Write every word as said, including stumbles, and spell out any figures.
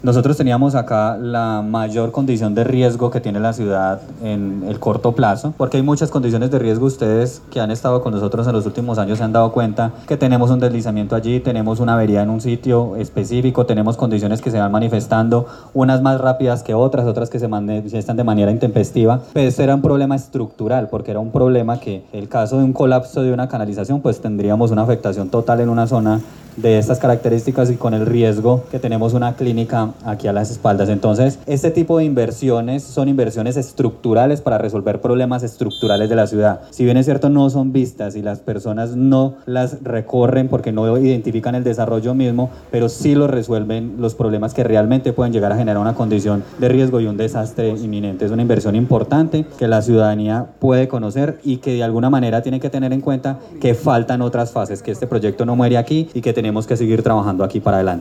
Nosotros teníamos acá la mayor condición de riesgo que tiene la ciudad en el corto plazo, porque hay muchas condiciones de riesgo. Ustedes que han estado con nosotros en los últimos años se han dado cuenta que tenemos un deslizamiento allí, tenemos una avería en un sitio específico, tenemos condiciones que se van manifestando, unas más rápidas que otras, otras que se manifiestan de manera intempestiva. Pero este era un problema estructural, porque era un problema que el caso de un colapso de una canalización, pues tendríamos una afectación total en una zona de estas características y con el riesgo que tenemos una clínica aquí a las espaldas. Entonces, este tipo de inversiones son inversiones estructurales para resolver problemas estructurales de la ciudad. Si bien es cierto, no son vistas y las personas no las recorren porque no identifican el desarrollo mismo, pero sí lo resuelven los problemas que realmente pueden llegar a generar una condición de riesgo y un desastre inminente. Es una inversión importante que la ciudadanía puede conocer y que de alguna manera tiene que tener en cuenta que faltan otras fases, que este proyecto no muere aquí y que tenemos que seguir trabajando aquí para adelante.